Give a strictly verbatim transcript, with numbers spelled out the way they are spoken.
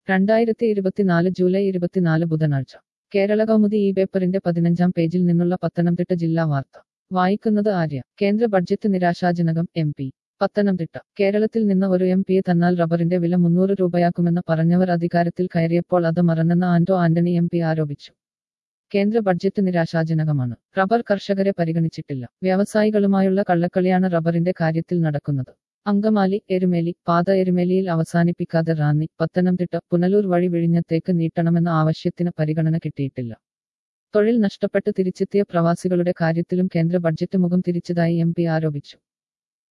രണ്ടായിരത്തി ഇരുപത്തിനാല് ജൂലൈ ഇരുപത്തിനാല് ബുധനാഴ്ച കേരള കൗമുദി ഈ പേപ്പറിന്റെ പതിനഞ്ചാം പേജിൽ നിന്നുള്ള പത്തനംതിട്ട ജില്ലാ വാർത്ത വായിക്കുന്നത് ആര്യ. കേന്ദ്ര ബഡ്ജറ്റ് നിരാശാജനകം. M P Pathanamthitta. കേരളത്തിൽ നിന്ന് ഒരു എം പിയെ തന്നാൽ റബ്ബറിന്റെ വില മുന്നൂറ് രൂപയാക്കുമെന്ന് പറഞ്ഞവർ അധികാരത്തിൽ കയറിയപ്പോൾ അത് മറന്നെന്ന് ആന്റോ ആന്റണി എം പി ആരോപിച്ചു. കേന്ദ്ര ബഡ്ജറ്റ് നിരാശാജനകമാണ്. റബ്ബർ കർഷകരെ പരിഗണിച്ചിട്ടില്ല. വ്യവസായികളുമായുള്ള കള്ളക്കളിയാണ് റബ്ബറിന്റെ കാര്യത്തിൽ നടക്കുന്നത്. അങ്കമാലി എരുമേലി പാത എരുമേലിയിൽ അവസാനിപ്പിക്കാതെ റാന്നി പത്തനംതിട്ട പുനലൂർ വഴി വിഴിഞ്ഞത്തേക്ക് നീട്ടണമെന്ന ആവശ്യത്തിന് പരിഗണന കിട്ടിയിട്ടില്ല. തൊഴിൽ നഷ്ടപ്പെട്ട് തിരിച്ചെത്തിയ പ്രവാസികളുടെ കാര്യത്തിലും കേന്ദ്ര ബഡ്ജറ്റ് മുഖം തിരിച്ചതായി എം പി ആരോപിച്ചു.